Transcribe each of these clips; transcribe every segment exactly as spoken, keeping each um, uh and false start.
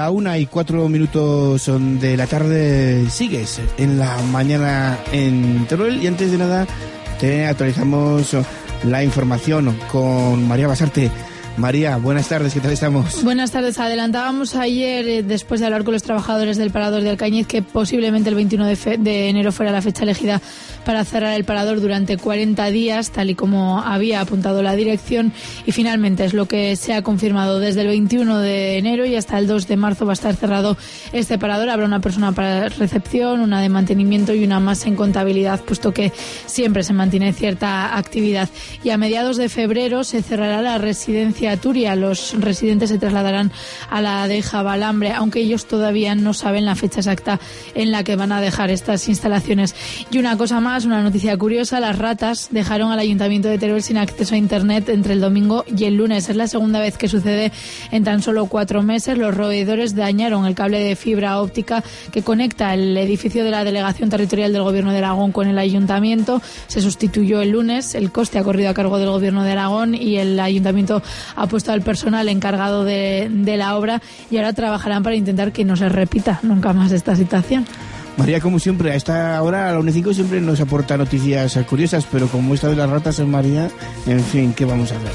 la una y cuatro minutos de la tarde sigues en la mañana en Teruel, y antes de nada te actualizamos la información con María Basarte. María, buenas tardes, ¿qué tal estamos? Buenas tardes. Adelantábamos ayer, eh, después de hablar con los trabajadores del parador de Alcañiz, que posiblemente el veintiuno de, fe- de enero fuera la fecha elegida para cerrar el parador durante cuarenta días, tal y como había apuntado la dirección, y finalmente es lo que se ha confirmado. Desde el veintiuno de enero y hasta el dos de marzo va a estar cerrado este parador. Habrá una persona para recepción, una de mantenimiento y una más en contabilidad, puesto que siempre se mantiene cierta actividad. Y a mediados de febrero se cerrará la residencia Turia. Los residentes se trasladarán a la de Javalambre, aunque ellos todavía no saben la fecha exacta en la que van a dejar estas instalaciones. Y una cosa más, una noticia curiosa: las ratas dejaron al Ayuntamiento de Teruel sin acceso a Internet entre el domingo y el lunes. Es la segunda vez que sucede en tan solo cuatro meses. Los roedores dañaron el cable de fibra óptica que conecta el edificio de la Delegación Territorial del Gobierno de Aragón con el Ayuntamiento. Se sustituyó el lunes. El coste ha corrido a cargo del Gobierno de Aragón y el Ayuntamiento ha puesto al personal encargado de, de la obra, y ahora trabajarán para intentar que no se repita nunca más esta situación. María, como siempre, a esta hora, a la una y cinco, siempre nos aporta noticias curiosas, pero como esta de las ratas en María, en fin, ¿qué vamos a hacer?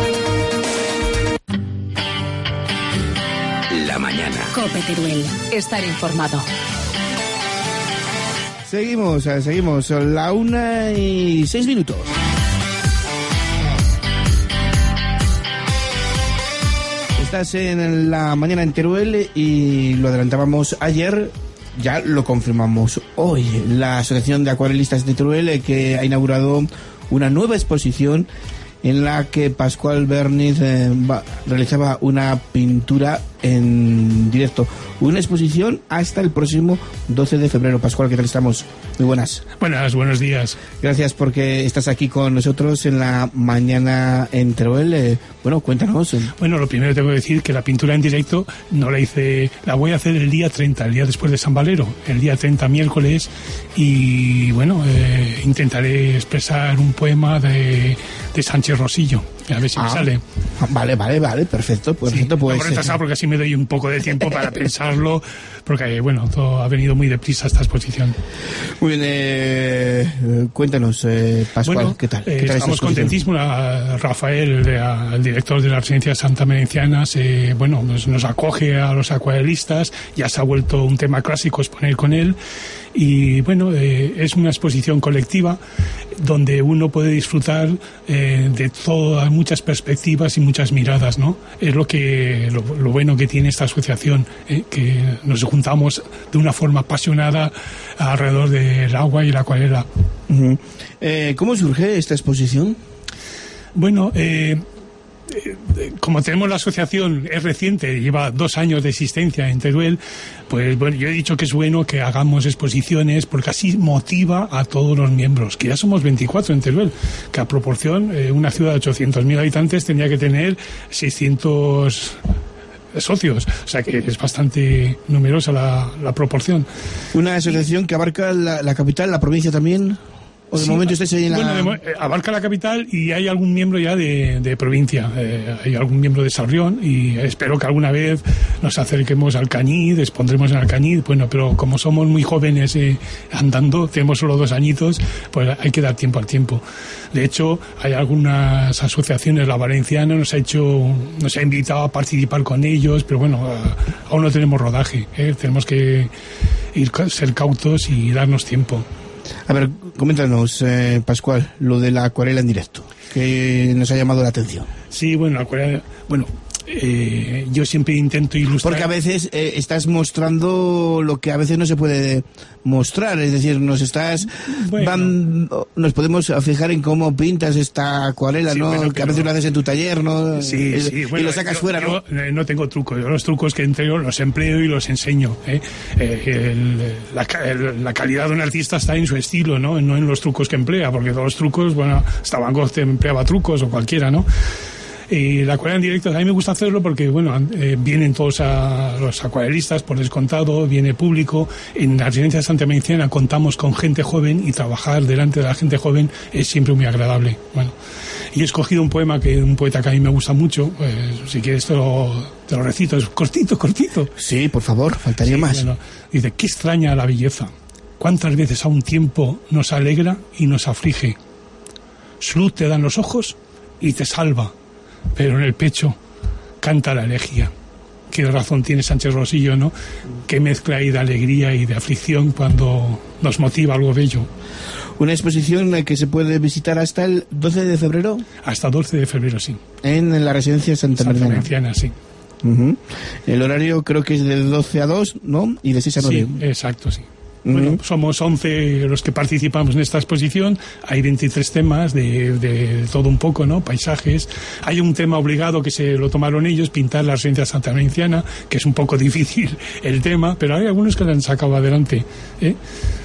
La mañana. COPE Teruel. Estar informado. Seguimos, seguimos, la una y seis minutos. Estás en la mañana en Teruel y lo adelantábamos ayer, ya lo confirmamos hoy. La Asociación de Acuarelistas de Teruel, que ha inaugurado una nueva exposición en la que Pascual Berniz eh, va, realizaba una pintura en directo. Una exposición hasta el próximo doce de febrero. Pascual, ¿qué tal estamos? Muy buenas. Buenas, buenos días. Gracias porque estás aquí con nosotros en la mañana en Teruel. Eh, bueno, cuéntanos. Bueno, lo primero tengo que decir que la pintura en directo no la hice, la voy a hacer el día treinta, el día después de San Valero, el día treinta, miércoles, y bueno, eh, intentaré expresar un poema de, de Sánchez Rosillo, a ver si ah, me sale. Vale, vale, vale, perfecto. perfecto sí, pues, no retrasado porque así me doy un poco de tiempo para pensarlo, porque bueno, todo ha venido muy deprisa esta exposición. Muy bien, eh, cuéntanos, eh, Pascual, bueno, ¿qué tal? ¿Qué eh, tal estamos contentísimos. Rafael, el, de, el director de la residencia Santa Merenciana, se, bueno, nos, nos acoge a los acuarelistas, ya se ha vuelto un tema clásico exponer con él. Y bueno, eh, es una exposición colectiva donde uno puede disfrutar eh, de todas, muchas perspectivas y muchas miradas, ¿no? Es lo que lo, lo bueno que tiene esta asociación, eh, que nos juntamos de una forma apasionada alrededor del agua y la acuarela. Uh-huh. Eh, ¿Cómo surge esta exposición? Bueno, eh, como tenemos la asociación, es reciente, lleva dos años de existencia en Teruel, pues bueno, yo he dicho que es bueno que hagamos exposiciones porque así motiva a todos los miembros, que ya somos veinticuatro en Teruel, que a proporción, eh, una ciudad de ochocientos mil habitantes tendría que tener seiscientos socios, o sea que es bastante numerosa la, la proporción. Una asociación que abarca la, la capital, la provincia también. ¿O de sí, momento estáis ahí en la...? Bueno, de, abarca la capital y hay algún miembro ya de, de provincia. Eh, hay algún miembro de Sarrión y espero que alguna vez nos acerquemos al Alcañiz, expondremos en Alcañiz. Bueno, pero como somos muy jóvenes eh, andando, tenemos solo dos añitos, pues hay que dar tiempo al tiempo. De hecho, hay algunas asociaciones, la Valenciana nos ha hecho, nos ha invitado a participar con ellos, pero bueno, aún no tenemos rodaje. Eh, tenemos que ir, ser cautos y darnos tiempo. A ver, coméntanos, eh, Pascual, lo de la acuarela en directo, que nos ha llamado la atención. Sí, bueno, la acuarela, bueno, eh, yo siempre intento ilustrar... Porque a veces eh, estás mostrando lo que a veces no se puede mostrar, es decir, nos estás... Bueno. Van, nos podemos fijar en cómo pintas esta acuarela, sí, ¿no? Bueno, que a veces lo haces en tu taller, ¿no? Sí, sí, y bueno, lo sacas yo, fuera, yo, ¿no? No tengo trucos, yo los trucos que entrego los empleo y los enseño, ¿eh? Eh, el, la, el, la calidad de un artista está en su estilo, ¿no? No en los trucos que emplea, porque todos los trucos, bueno, hasta Van Gogh empleaba trucos o cualquiera, ¿no? Eh, la acuarela en directo, a mí me gusta hacerlo porque, bueno, eh, vienen todos a, los acuarelistas por descontado, viene público. En la residencia de Santa Mediciana contamos con gente joven y trabajar delante de la gente joven es siempre muy agradable. Bueno, y he escogido un poema, que un poeta que a mí me gusta mucho, pues, si quieres te lo, te lo recito, es cortito, cortito. Sí, por favor, faltaría Sí, más. Bueno, dice, qué extraña la belleza, cuántas veces a un tiempo nos alegra y nos aflige. Su luz te dan los ojos y te salva, pero en el pecho canta la elegía. Qué razón tiene Sánchez Rosillo, ¿no? Qué mezcla hay de alegría y de aflicción cuando nos motiva algo bello. Una exposición que se puede visitar hasta el doce de febrero. Hasta doce de febrero, sí. En la residencia de Santa, Santa Mediciana. Mediciana, sí. Uh-huh. El horario creo que es de doce a dos, ¿no? Y de seis a nueve. Sí, exacto, sí. Uh-huh. Bueno, somos once los que participamos en esta exposición. Hay veintitrés temas de, de todo un poco, ¿no? Paisajes. Hay un tema obligado que se lo tomaron ellos, pintar la residencia Santa Mediciana, que es un poco difícil el tema, pero hay algunos que lo han sacado adelante, ¿eh?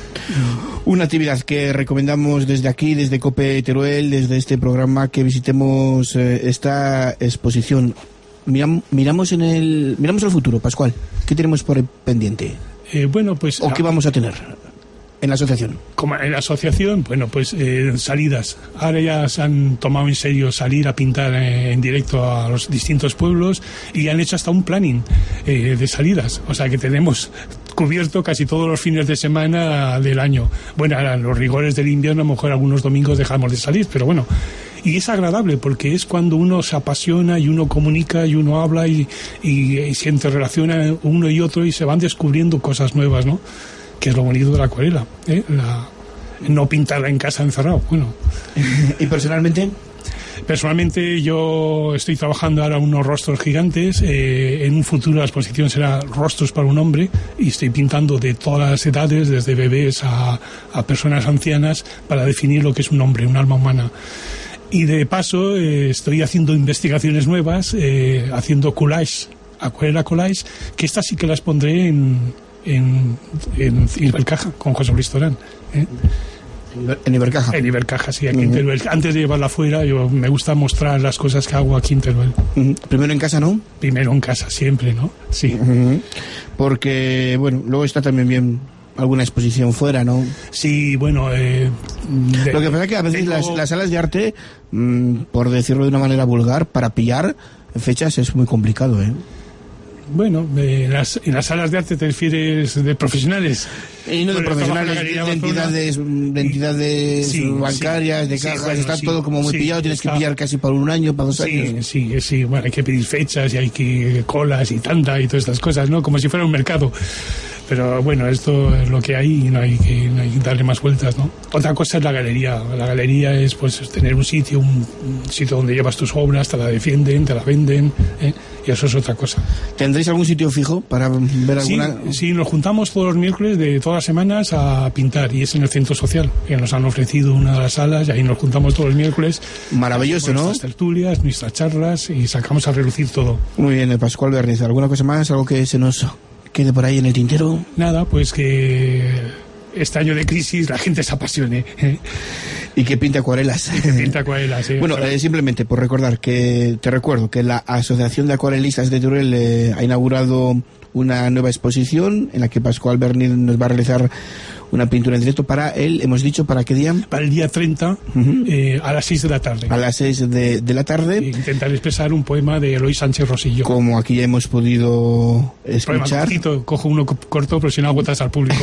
Una actividad que recomendamos desde aquí, desde COPE Teruel, desde este programa, que visitemos eh, esta exposición. Miram, miramos en el, miramos al futuro, Pascual. ¿Qué tenemos por pendiente? Eh, bueno, pues... ¿O qué vamos a tener en la asociación? Como en la asociación, bueno, pues eh, salidas. Ahora ya se han tomado en serio salir a pintar eh, en directo a los distintos pueblos y han hecho hasta un planning eh, de salidas. O sea que tenemos cubierto casi todos los fines de semana del año. Bueno, ahora los rigores del invierno, a lo mejor algunos domingos dejamos de salir, pero bueno. Y es agradable porque es cuando uno se apasiona y uno comunica y uno habla y, y, y se interrelaciona uno y otro y se van descubriendo cosas nuevas, ¿no? Que es lo bonito de la acuarela, ¿eh? La, no pintarla en casa encerrado. Bueno. ¿Y personalmente? Personalmente yo estoy trabajando ahora unos rostros gigantes. Eh, en un futuro la exposición será Rostros para un hombre y estoy pintando de todas las edades, desde bebés a, a personas ancianas, para definir lo que es un hombre, un alma humana. Y de paso eh, estoy haciendo investigaciones nuevas, eh, haciendo collage, acuarela collage, que estas sí que las pondré en, en, en Ibercaja con José Luis Torán. ¿eh? En Ibercaja. En Ibercaja, sí, aquí uh-huh. en Teruel. Antes de llevarla afuera, yo me gusta mostrar las cosas que hago aquí en Teruel. Uh-huh. Primero en casa, ¿no? Primero en casa, siempre, ¿no? Sí. Uh-huh. Porque, bueno, luego está también bien alguna exposición fuera, ¿no? Sí, bueno... Eh, de, Lo que pasa es que a veces tengo... las, las salas de arte, mmm, por decirlo de una manera vulgar, para pillar fechas es muy complicado, ¿eh? Bueno, en las, en las salas de arte te refieres de profesionales. Y no de bueno, profesionales, de, de entidades, de entidades sí, bancarias, sí, de cajas, sí, bueno, está sí, todo como muy sí, pillado, tienes está, que pillar casi para un año, para dos sí, años. Sí, sí, bueno, hay que pedir fechas y hay que colas y tanta y todas estas cosas, ¿no? Como si fuera un mercado. Pero bueno, esto es lo que hay y no hay que, no hay que darle más vueltas, ¿no? Otra cosa es la galería. La galería es pues tener un sitio, un, un sitio donde llevas tus obras, te la defienden, te la venden, ¿eh? Y eso es otra cosa. ¿Tendréis algún sitio fijo para ver alguna...? Sí, sí, nos juntamos todos los miércoles de todas las semanas a pintar y es en el centro social, que nos han ofrecido una de las salas y ahí nos juntamos todos los miércoles. Maravilloso, ¿no? Nuestras tertulias, nuestras charlas y sacamos a relucir todo. Muy bien, Pascual Berniz. ¿Alguna cosa más? ¿Algo que se nos quede por ahí en el tintero? Nada, pues que este año de crisis la gente se apasione, ¿eh? Y que pinte acuarelas. Y que pinte acuarelas, ¿eh? Bueno, eh, simplemente por recordar que te recuerdo que la Asociación de Acuarelistas de Teruel eh, ha inaugurado una nueva exposición en la que Pascual Berniz nos va a realizar una pintura en directo para él, hemos dicho, ¿para qué día? Para el día treinta, uh-huh. eh, a las seis de la tarde. A las seis de, de la tarde. E intentar expresar un poema de Eloy Sánchez Rosillo. Como aquí ya hemos podido escuchar. Poema cortito, cojo uno corto, pero si no agotas al público.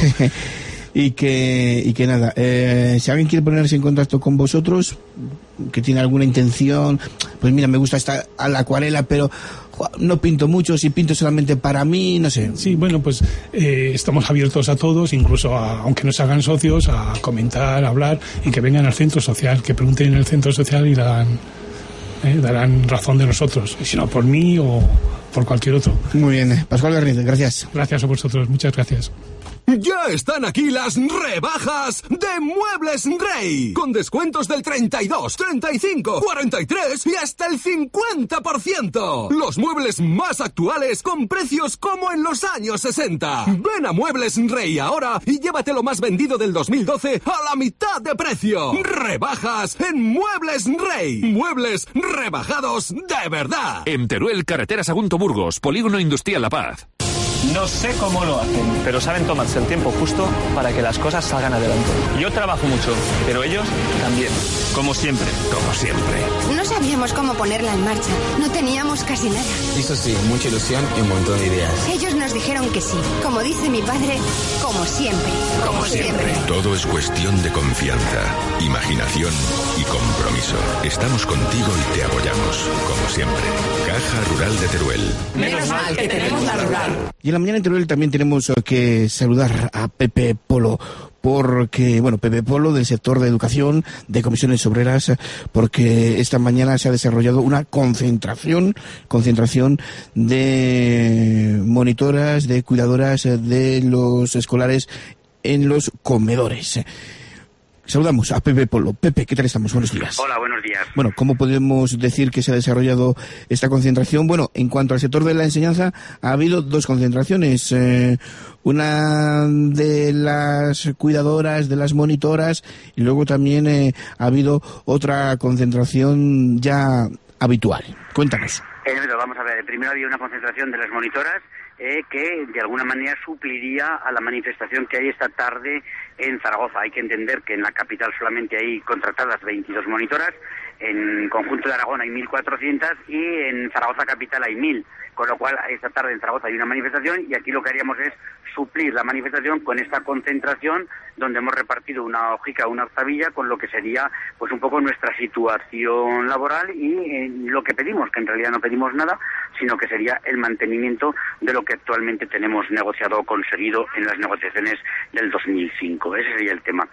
y que y que nada, eh, si alguien quiere ponerse en contacto con vosotros, que tiene alguna intención, pues mira, me gusta esta a la acuarela, pero jo, no pinto mucho, si pinto solamente para mí, no sé. Sí, bueno, pues eh, estamos abiertos a todos, incluso a, aunque no se hagan socios, a comentar, a hablar y que vengan al centro social, que pregunten en el centro social y darán, eh, darán razón de nosotros, y si no por mí o por cualquier otro. Muy bien, Pascual Berniz, gracias. Gracias a vosotros, muchas gracias. Ya están aquí las rebajas de Muebles Rey, con descuentos del treinta y dos, treinta y cinco, cuarenta y tres y hasta el cincuenta por ciento. Los muebles más actuales con precios como en los años sesenta. Ven a Muebles Rey ahora y llévate lo más vendido del dos mil doce a la mitad de precio. Rebajas en Muebles Rey. Muebles rebajados de verdad. En Teruel, carretera Sagunto Burgos, Polígono Industrial La Paz. No sé cómo lo hacen, pero saben tomarse el tiempo justo para que las cosas salgan adelante. Yo trabajo mucho, pero ellos también. Como siempre. Como siempre. No sabíamos cómo ponerla en marcha. No teníamos casi nada. Eso sí, mucha ilusión y un montón de ideas. Ellos nos dijeron que sí. Como dice mi padre, como siempre. Como, como siempre. siempre. Todo es cuestión de confianza, imaginación y compromiso. Estamos contigo y te apoyamos. Como siempre. Caja Rural de Teruel. Menos mal que tenemos la rural. Y en la mañana en Teruel también tenemos que saludar a Pepe Polo, porque, bueno, Pepe Polo del sector de educación, de comisiones obreras, porque esta mañana se ha desarrollado una concentración, concentración de monitoras, de cuidadoras de los escolares en los comedores. Saludamos a Pepe Polo. Pepe, ¿qué tal estamos? Buenos días. Hola, buenos días. Bueno, ¿cómo podemos decir que se ha desarrollado esta concentración? Bueno, en cuanto al sector de la enseñanza, ha habido dos concentraciones. Eh, una de las cuidadoras, de las monitoras, y luego también eh, ha habido otra concentración ya habitual. Cuéntanos. Eh, vamos a ver, primero había una concentración de las monitoras eh, que de alguna manera supliría a la manifestación que hay esta tarde en Zaragoza. Hay que entender que en la capital solamente hay contratadas veintidós monitoras, en conjunto de Aragón hay mil cuatrocientas y en Zaragoza capital hay mil, con lo cual esta tarde en Zaragoza hay una manifestación y aquí lo que haríamos es suplir la manifestación con esta concentración donde hemos repartido una hojica, una octavilla con lo que sería pues un poco nuestra situación laboral y eh, lo que pedimos, que en realidad no pedimos nada, sino que sería el mantenimiento de lo que actualmente tenemos negociado o conseguido en las negociaciones del dos mil cinco. Ese sería el tema.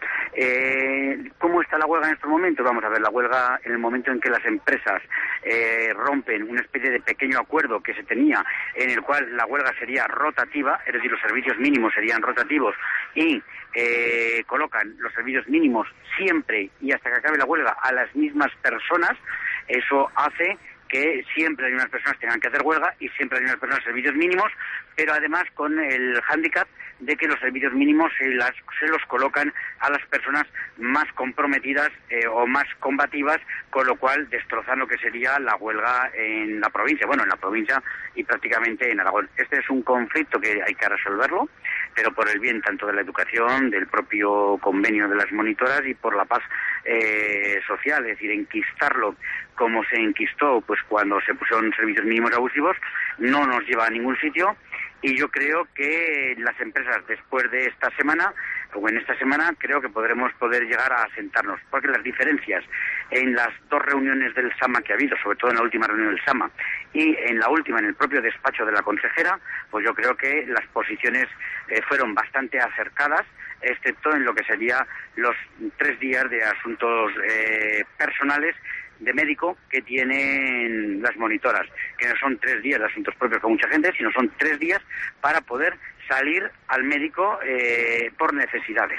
Eh, ¿Cómo está la huelga en estos momentos? Vamos a ver, la huelga en el momento en que las empresas eh, rompen una especie de pequeño acuerdo que se tenía, en el cual la huelga sería rotativa, es decir, los servicios mínimos serían rotativos y eh, colocan los servicios mínimos siempre y hasta que acabe la huelga a las mismas personas, eso hace que siempre hay unas personas que tengan que hacer huelga y siempre hay unas personas servicios mínimos, pero además con el hándicap de que los servicios mínimos se, las, se los colocan a las personas más comprometidas eh, o más combativas, con lo cual destrozan lo que sería la huelga en la provincia, bueno, en la provincia y prácticamente en Aragón. Este es un conflicto que hay que resolverlo, pero por el bien tanto de la educación, del propio convenio de las monitoras y por la paz eh, social, es decir, enquistarlo como se enquistó pues cuando se pusieron servicios mínimos abusivos, no nos lleva a ningún sitio. Y yo creo que las empresas después de esta semana, o en esta semana, creo que podremos poder llegar a asentarnos, porque las diferencias en las dos reuniones del SAMA que ha habido, sobre todo en la última reunión del SAMA, y en la última, en el propio despacho de la consejera, pues yo creo que las posiciones eh, fueron bastante acercadas, excepto en lo que sería los tres días de asuntos eh, personales de médico que tienen las monitoras, que no son tres días de asuntos propios con mucha gente, sino son tres días para poder salir al médico eh, por necesidades.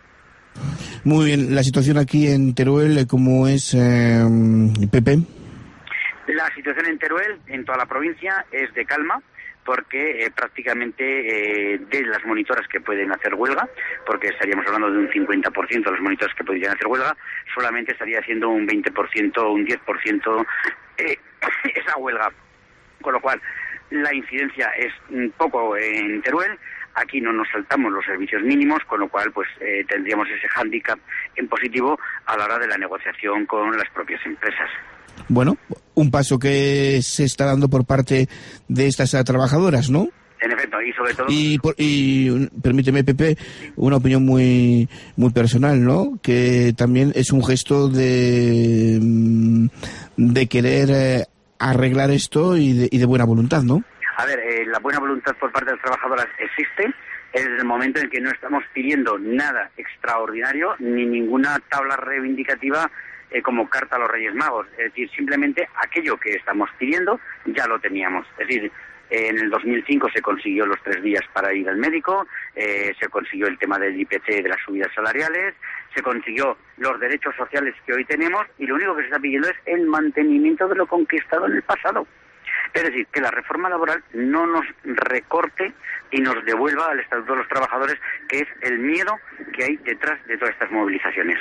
Muy bien, la situación aquí en Teruel, ¿cómo es, eh, Pepe? La situación en Teruel, en toda la provincia, es de calma, porque eh, prácticamente eh, de las monitoras que pueden hacer huelga, porque estaríamos hablando de un cincuenta por ciento de las monitoras que podrían hacer huelga, solamente estaría haciendo un veinte por ciento o un diez por ciento eh, esa huelga. Con lo cual, la incidencia es un poco en Teruel. Aquí no nos saltamos los servicios mínimos, con lo cual pues eh, tendríamos ese hándicap en positivo a la hora de la negociación con las propias empresas. Bueno, un paso que se está dando por parte de estas trabajadoras, ¿no? En efecto, y sobre todo... Y, por, y permíteme, Pepe, una opinión muy muy personal, ¿no? Que también es un gesto de, de querer eh, arreglar esto y de, y de buena voluntad, ¿no? A ver, eh, la buena voluntad por parte de las trabajadoras existe. Es el momento en que no estamos pidiendo nada extraordinario, ni ninguna tabla reivindicativa eh, como carta a los Reyes Magos. Es decir, simplemente aquello que estamos pidiendo ya lo teníamos. Es decir, En el dos mil cinco se consiguió los tres días para ir al médico, eh, se consiguió el tema del I P C, de las subidas salariales, se consiguió los derechos sociales que hoy tenemos, y lo único que se está pidiendo es el mantenimiento de lo conquistado en el pasado. Es decir, que la reforma laboral no nos recorte y nos devuelva al Estatuto de los Trabajadores, que es el miedo que hay detrás de todas estas movilizaciones.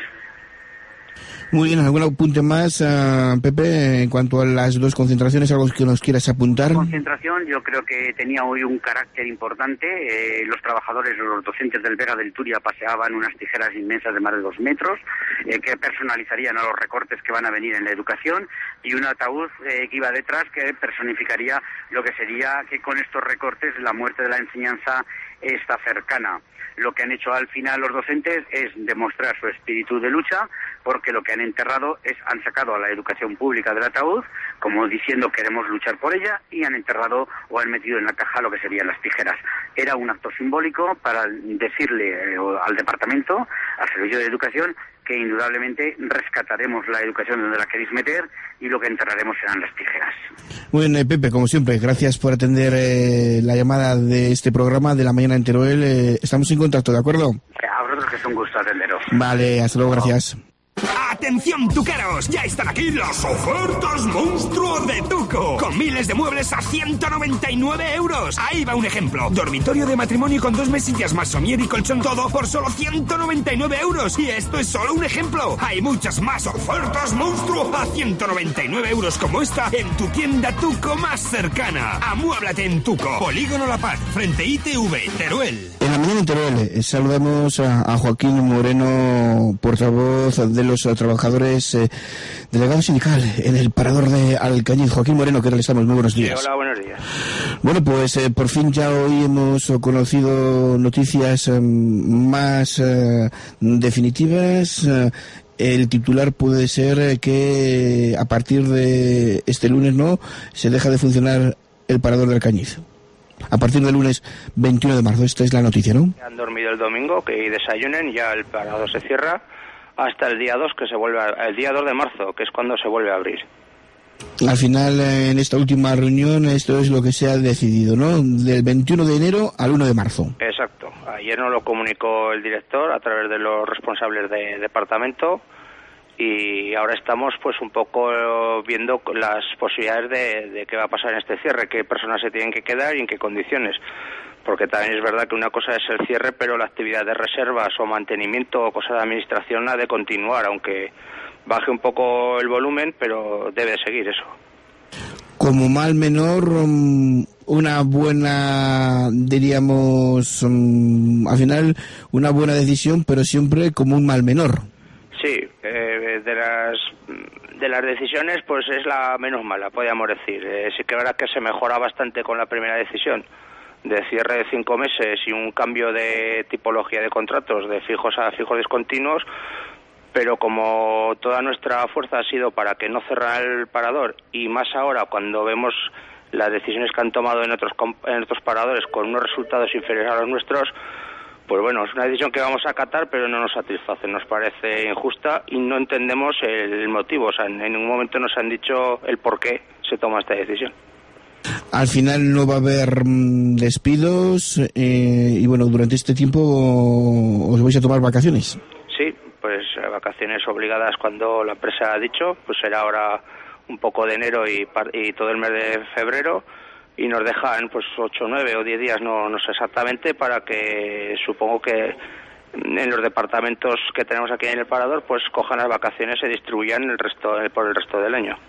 Muy bien, ¿algún apunte más, uh, Pepe, en cuanto a las dos concentraciones? ¿Algo que nos quieras apuntar? La concentración yo creo que tenía hoy un carácter importante. Eh, los trabajadores, los docentes del Vega del Turia paseaban unas tijeras inmensas de más de dos metros eh, que personalizarían a los recortes que van a venir en la educación, y un ataúd eh, que iba detrás que personificaría lo que sería que con estos recortes la muerte de la enseñanza está cercana. Lo que han hecho al final los docentes es demostrar su espíritu de lucha, porque lo que han enterrado es, han sacado a la educación pública del ataúd, como diciendo queremos luchar por ella, y han enterrado o han metido en la caja lo que serían las tijeras. Era un acto simbólico para decirle eh, al departamento, al servicio de educación, que indudablemente rescataremos la educación donde la queréis meter, y lo que enterraremos serán las tijeras. Muy bien, eh, Pepe, como siempre, gracias por atender eh, la llamada de este programa de la mañana en Teruel. Eh, estamos en contacto, ¿de acuerdo? A vosotros, que es un gusto atenderos. Vale, hasta luego, gracias. ¡Atención, tuqueros! Ya están aquí las ofertas monstruo de Tuco, con miles de muebles a ciento noventa y nueve euros. Ahí va un ejemplo: dormitorio de matrimonio con dos mesillas más somier y colchón todo por solo ciento noventa y nueve euros. Y esto es solo un ejemplo. Hay muchas más ofertas monstruo a ciento noventa y nueve euros como esta en tu tienda Tuco más cercana. Amuéblate en Tuco, Polígono La Paz, frente I T V, Teruel. En la mañana en Teruel eh, saludamos a, a Joaquín Moreno, portavoz de los trabajadores, eh, delegado sindical en el parador de Alcañiz. Joaquín Moreno, ¿qué tal estamos? Muy buenos días. Sí, hola, buenos días. Bueno, pues eh, por fin ya hoy hemos conocido noticias eh, más eh, definitivas. Eh, el titular puede ser eh, que a partir de este lunes no se deja de funcionar el parador de Alcañiz. A partir del lunes veintiuno de marzo, esta es la noticia, ¿no? Han dormido el domingo, que desayunen, ya el parador se cierra hasta el día dos, que se vuelve a, el día dos de marzo, que es cuando se vuelve a abrir. Al final, en esta última reunión, esto es lo que se ha decidido, ¿no? Del veintiuno de enero al uno de marzo. Exacto. Ayer nos lo comunicó el director a través de los responsables de departamento, y ahora estamos pues un poco viendo las posibilidades de, de qué va a pasar en este cierre, qué personas se tienen que quedar y en qué condiciones. Porque también es verdad que una cosa es el cierre, pero la actividad de reservas o mantenimiento o cosas de administración ha de continuar, aunque baje un poco el volumen, pero debe seguir eso. Como mal menor, una buena, diríamos, al final, una buena decisión, pero siempre como un mal menor. Sí, eh, de las de las decisiones, pues es la menos mala, podríamos decir. Eh, sí que es verdad que se mejora bastante con la primera decisión, de cierre de cinco meses y un cambio de tipología de contratos de fijos a fijos discontinuos, pero como toda nuestra fuerza ha sido para que no cerrara el parador, y más ahora cuando vemos las decisiones que han tomado en otros en otros paradores con unos resultados inferiores a los nuestros, pues bueno, es una decisión que vamos a acatar, pero no nos satisface, nos parece injusta y no entendemos el motivo. O sea, en ningún momento nos han dicho el por qué se toma esta decisión. Al final no va a haber mm, despidos eh, y bueno, durante este tiempo os vais a tomar vacaciones. Sí, pues vacaciones obligadas cuando la empresa ha dicho, pues será ahora un poco de enero y, y todo el mes de febrero, y nos dejan pues ocho, nueve o diez días, no, no sé exactamente, para que supongo que en los departamentos que tenemos aquí en el parador pues cojan las vacaciones y se distribuyan el resto por el resto del año.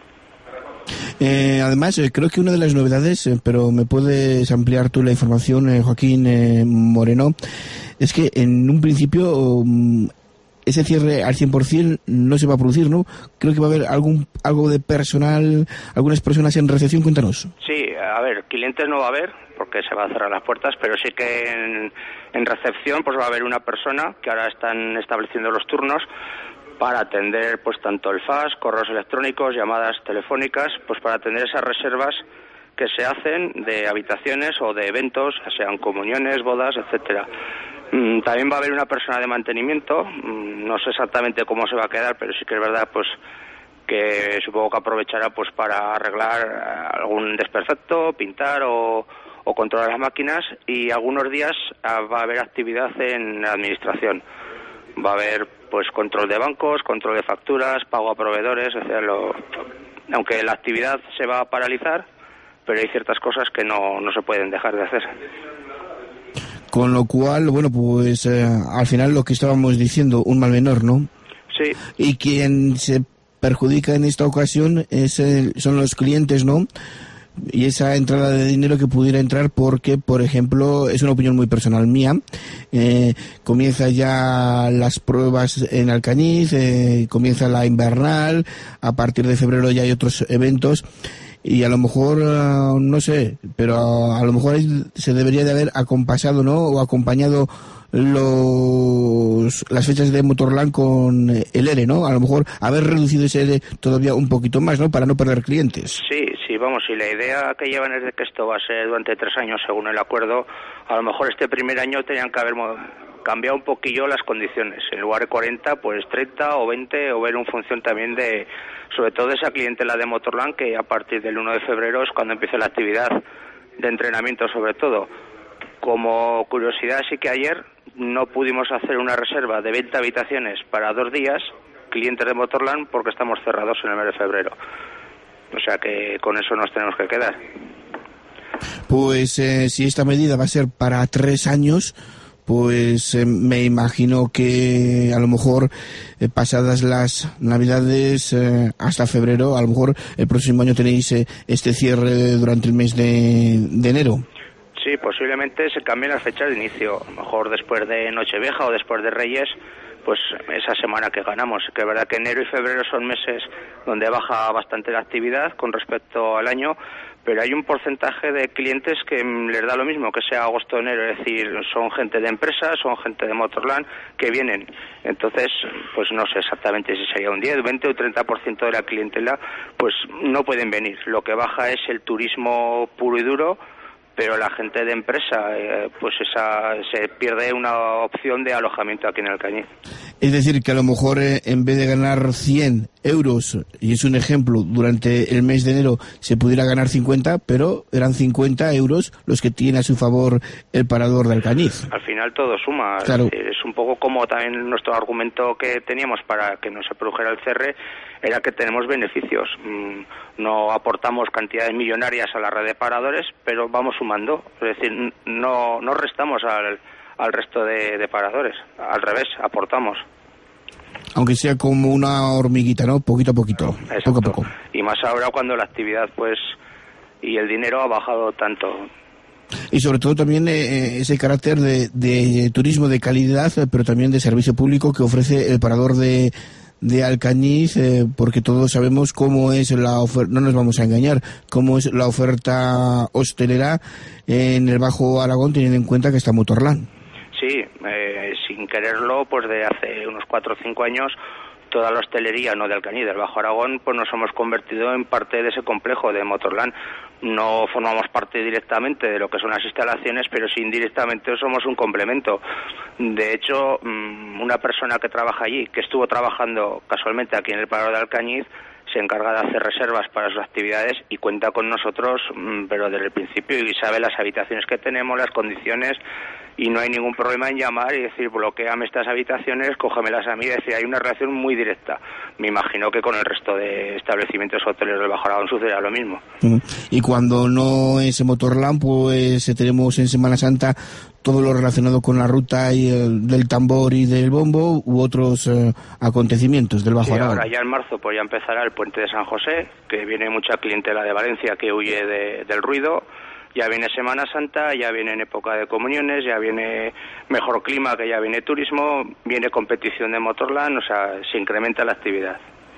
Eh, además, eh, creo que una de las novedades, eh, pero me puedes ampliar tú la información, eh, Joaquín eh, Moreno, es que en un principio um, ese cierre al cien por ciento no se va a producir, ¿no? Creo que va a haber algún algo de personal, algunas personas en recepción, cuéntanos. Sí, a ver, clientes no va a haber, porque se va a cerrar las puertas, pero sí que en, en recepción pues va a haber una persona, que ahora están estableciendo los turnos, para atender pues tanto el fax, correos electrónicos, llamadas telefónicas, pues para atender esas reservas que se hacen de habitaciones o de eventos, sean comuniones, bodas, etcétera. También va a haber una persona de mantenimiento, no sé exactamente cómo se va a quedar, pero sí que es verdad pues que supongo que aprovechará pues para arreglar algún desperfecto, pintar o, o controlar las máquinas, y algunos días ah, va a haber actividad en la administración. Va a haber pues control de bancos, control de facturas, pago a proveedores, o sea, lo, aunque la actividad se va a paralizar, pero hay ciertas cosas que no, no se pueden dejar de hacer. Con lo cual, bueno, pues eh, al final lo que estábamos diciendo, un mal menor, ¿no? Sí. Y quien se perjudica en esta ocasión es el, son los clientes, ¿no? Y esa entrada de dinero que pudiera entrar porque, por ejemplo, es una opinión muy personal mía, eh, comienza ya las pruebas en Alcañiz, eh, comienza la invernal, a partir de febrero ya hay otros eventos, y a lo mejor, uh, no sé, pero a, a lo mejor se debería de haber acompasado, ¿no? O acompañado los las fechas de Motorland con el E R E, ¿no? A lo mejor haber reducido ese E R E todavía un poquito más, ¿no? Para no perder clientes. Sí, sí, vamos, y la idea que llevan es de que esto va a ser durante tres años según el acuerdo. A lo mejor este primer año tenían que haber cambiado un poquillo las condiciones. En lugar de cuarenta, pues treinta o veinte, o ver en función también de, sobre todo de esa clientela de Motorland, que a partir del uno de febrero es cuando empieza la actividad de entrenamiento sobre todo. Como curiosidad, sí que ayer no pudimos hacer una reserva de veinte habitaciones para dos días, clientes de Motorland, porque estamos cerrados en el mes de febrero. O sea que con eso nos tenemos que quedar. Pues eh, si esta medida va a ser para tres años, pues eh, me imagino que a lo mejor eh, pasadas las Navidades eh, hasta febrero, a lo mejor el próximo año tenéis eh, este cierre durante el mes de, de enero. Sí, posiblemente se cambien las fechas de inicio, a lo mejor después de Nochevieja o después de Reyes, pues esa semana que ganamos, que es verdad que enero y febrero son meses donde baja bastante la actividad con respecto al año, pero hay un porcentaje de clientes que les da lo mismo que sea agosto o enero, es decir, son gente de empresas, son gente de Motorland que vienen. Entonces, pues no sé exactamente si sería un diez, veinte o treinta por ciento de la clientela, pues no pueden venir. Lo que baja es el turismo puro y duro, pero la gente de empresa, eh, pues esa se pierde una opción de alojamiento aquí en Alcañiz. Es decir, que a lo mejor eh, en vez de ganar cien euros, y es un ejemplo, durante el mes de enero se pudiera ganar cincuenta, pero eran cincuenta euros los que tiene a su favor el parador de Alcañiz. Al final todo suma. Claro. Es, es un poco como también nuestro argumento que teníamos para que no se produjera el cierre, era que tenemos beneficios. No aportamos cantidades millonarias a la red de paradores, pero vamos sumando. Es decir, no, no restamos al, al resto de, de paradores. Al revés, aportamos. Aunque sea como una hormiguita, ¿no? Poquito a poquito, Exacto. poco a poco. Y más ahora cuando la actividad, pues, y el dinero ha bajado tanto. Y sobre todo también eh, ese carácter de, de turismo de calidad, pero también de servicio público que ofrece el parador de... de Alcañiz, eh, porque todos sabemos cómo es la oferta, no nos vamos a engañar, cómo es la oferta hostelera en el Bajo Aragón, teniendo en cuenta que está Motorland. Sí, eh, sin quererlo, pues de hace unos cuatro o cinco años, toda la hostelería, no de Alcañiz, del Bajo Aragón, pues nos hemos convertido en parte de ese complejo de Motorland. No formamos parte directamente de lo que son las instalaciones, pero sí indirectamente somos un complemento. De hecho, una persona que trabaja allí, que estuvo trabajando casualmente aquí en el Parador de Alcañiz, se encarga de hacer reservas para sus actividades y cuenta con nosotros, pero desde el principio, y sabe las habitaciones que tenemos, las condiciones, y no hay ningún problema en llamar y decir, bloquéame estas habitaciones, cógemelas a mí. Es decir, hay una relación muy directa. Me imagino que con el resto de establecimientos hoteleros del Bajo Aragón sucederá lo mismo. Y cuando no es Motorland, pues tenemos en Semana Santa todo lo relacionado con la ruta y el, del tambor y del bombo u otros eh, acontecimientos del Bajo sí, Aragón. Ahora ya en marzo pues ya empezará el puente de San José, que viene mucha clientela de Valencia que huye de, del ruido. Ya viene Semana Santa, ya viene en época de comuniones, ya viene mejor clima, que ya viene turismo, viene competición de Motorland, o sea, se incrementa la actividad.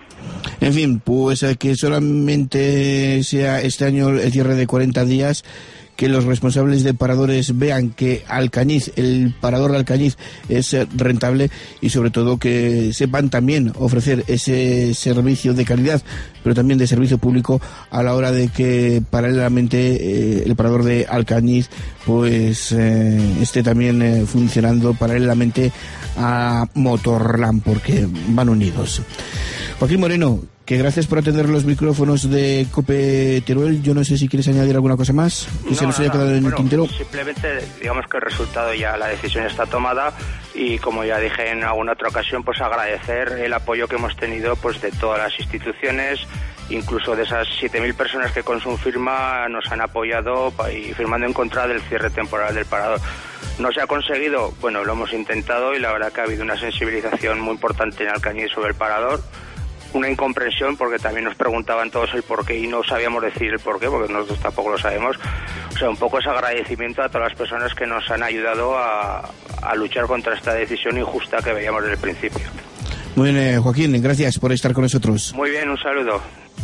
En fin, pues eh, que solamente sea este año el cierre de cuarenta días, que los responsables de paradores vean que Alcañiz, el parador de Alcañiz es rentable, y sobre todo que sepan también ofrecer ese servicio de calidad, pero también de servicio público, a la hora de que paralelamente eh, el parador de Alcañiz pues eh, esté también eh, funcionando paralelamente a Motorland, porque van unidos. Joaquín Moreno, que gracias por atender los micrófonos de COPE Teruel. Yo no sé si quieres añadir alguna cosa más que no, se nos no, haya no. quedado en el Bueno, tintero. Simplemente digamos que el resultado ya, la decisión está tomada, y como ya dije en alguna otra ocasión, pues agradecer el apoyo que hemos tenido pues de todas las instituciones, incluso de esas siete mil personas que con su firma nos han apoyado y firmando en contra del cierre temporal del parador. No se ha conseguido, bueno, lo hemos intentado, y la verdad que ha habido una sensibilización muy importante en Alcañiz sobre el parador. Una incomprensión, porque también nos preguntaban todos el porqué y no sabíamos decir el porqué, porque nosotros tampoco lo sabemos. O sea, un poco ese agradecimiento a todas las personas que nos han ayudado a, a luchar contra esta decisión injusta que veíamos desde el principio. Muy bien, eh, Joaquín, gracias por estar con nosotros. Muy bien, un saludo.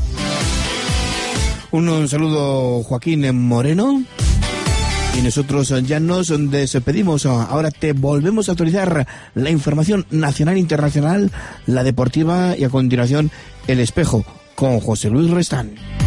Un, un saludo, Joaquín Moreno. Y nosotros ya nos despedimos. Ahora te volvemos a actualizar la información nacional e internacional, la deportiva, y a continuación El Espejo con José Luis Restán.